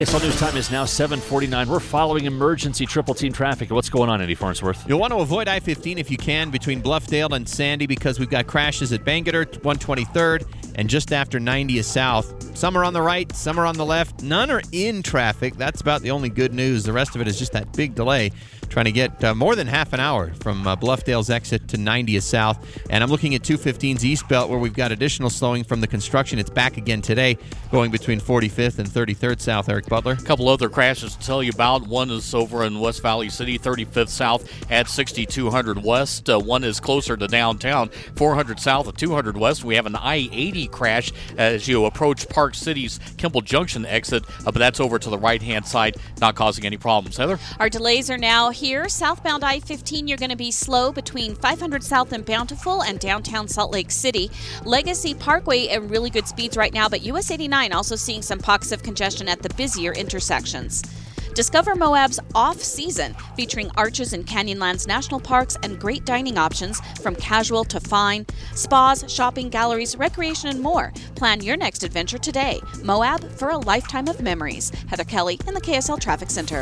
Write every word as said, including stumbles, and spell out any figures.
K S L News time is now seven forty-nine. We're following emergency triple team traffic. What's going on, Eddie Farnsworth? You'll want to avoid I fifteen if you can between Bluffdale and Sandy because we've got crashes at Bangerter, one twenty-third, and just after ninetieth South. Some are on the right, some are on the left. None are in traffic. That's about the only good news. The rest of it is just that big delay trying to get uh, more than half an hour from uh, Bluffdale's exit to ninetieth South. And I'm looking at two fifteen's East Belt where we've got additional slowing from the construction. It's back again today, going between forty-fifth and thirty-third South. Eric Butler. A couple other crashes to tell you about. One is over in West Valley City, thirty-fifth South at sixty-two hundred West. Uh, one is closer to downtown, four hundred South at two hundred West. We have an I eighty crash as you approach Park City's Kimball Junction exit, uh, but that's over to the right-hand side, not causing any problems. Heather? Our delays are now here. Southbound I fifteen, you're going to be slow between five hundred South and Bountiful and downtown Salt Lake City. Legacy Parkway at really good speeds right now, but U S eighty-nine also seeing some pockets of congestion at the busier intersections. Discover Moab's off-season, featuring arches in Canyonlands National Parks and great dining options from casual to fine, spas, shopping galleries, recreation, and more. Plan your next adventure today. Moab, for a lifetime of memories. Heather Kelly in the K S L Traffic Center.